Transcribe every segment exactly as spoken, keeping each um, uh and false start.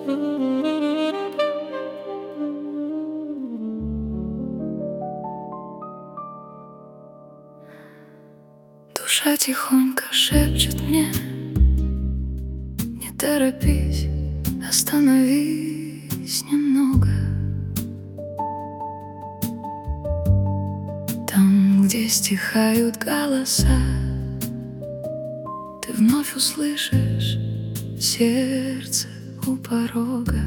Душа тихонько шепчет мне: не торопись, остановись немного. Там, где стихают голоса, ты вновь услышишь сердце у порога.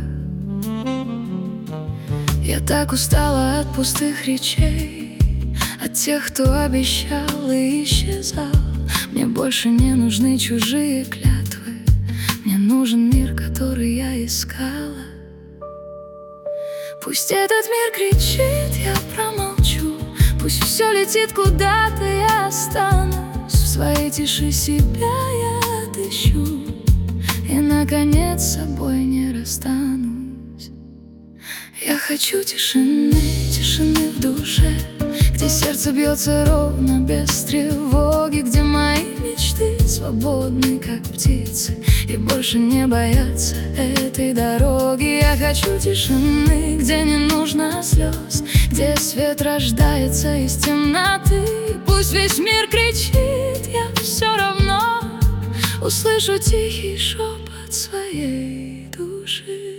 Я так устала от пустых речей, от тех, кто обещал и исчезал. Мне больше не нужны чужие клятвы, мне нужен мир, который я искала. Пусть этот мир кричит, я промолчу. Пусть все летит куда-то, я останусь. В своей тиши себя я отыщу и, наконец, с собой не расстанусь. Я хочу тишины, тишины в душе, где сердце бьется ровно, без тревоги, где мои мечты свободны, как птицы, и больше не боятся этой дороги. Я хочу тишины, где не нужно слез, где свет рождается из темноты. Пусть весь мир кричит, я все равно услышу тихий шепот своей души.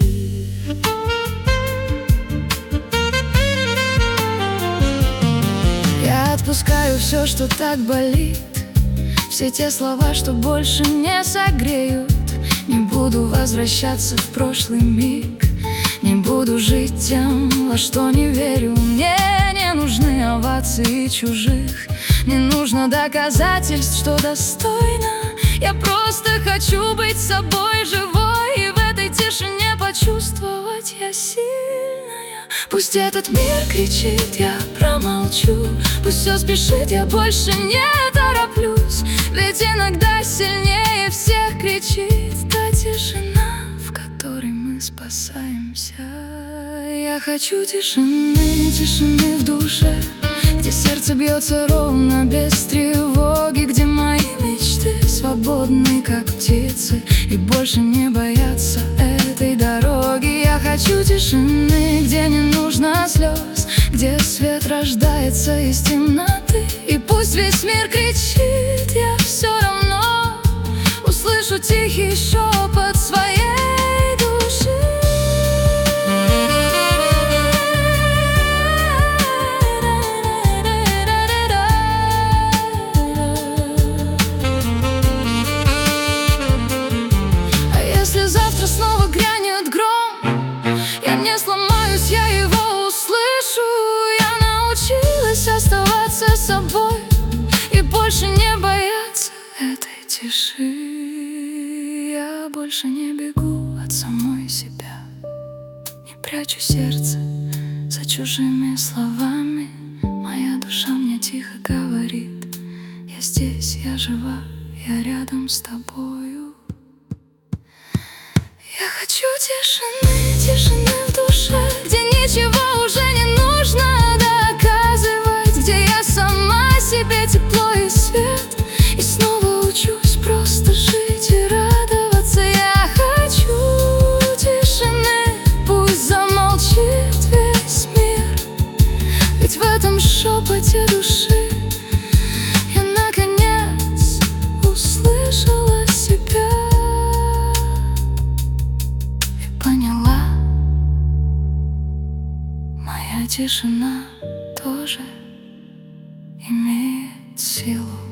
Я отпускаю все, что так болит, все те слова, что больше не согреют. Не буду возвращаться в прошлый миг, не буду жить тем, во что не верю. Мне не нужны овации чужих, не нужно доказательств, что достойна. Я просто хочу быть собой живой и в этой тишине почувствовать, я сильная. Пусть этот мир кричит, я промолчу. Пусть все спешит, я больше не тороплюсь. Ведь иногда сильнее всех кричит та тишина, в которой мы спасаемся. Я хочу тишины, тишины в душе, где сердце бьется ровно, без тревоги, где мои мечты свободны, как птицы, и больше не боятся этой дороги. Я хочу тишины, где не нужно слез, где свет рождается из темноты. И пусть весь мир кричит, я все равно услышу тихий шепот своей души. Снова грянет гром, я не сломаюсь, я его услышу. Я научилась оставаться собой и больше не бояться этой тиши. Я больше не бегу от самой себя, не прячу сердце за чужими словами. Моя душа мне тихо говорит: я здесь, я жива, я рядом с тобою. Я хочу тишины, тишины в душе, где ничего уже не нужно доказывать, где я сама себе тепло и свет, и снова учусь просто жить и радоваться. Я хочу тишины, пусть замолчит весь мир, ведь в этом шепоте души я наконец услышала себя. Моя тишина тоже имеет силу.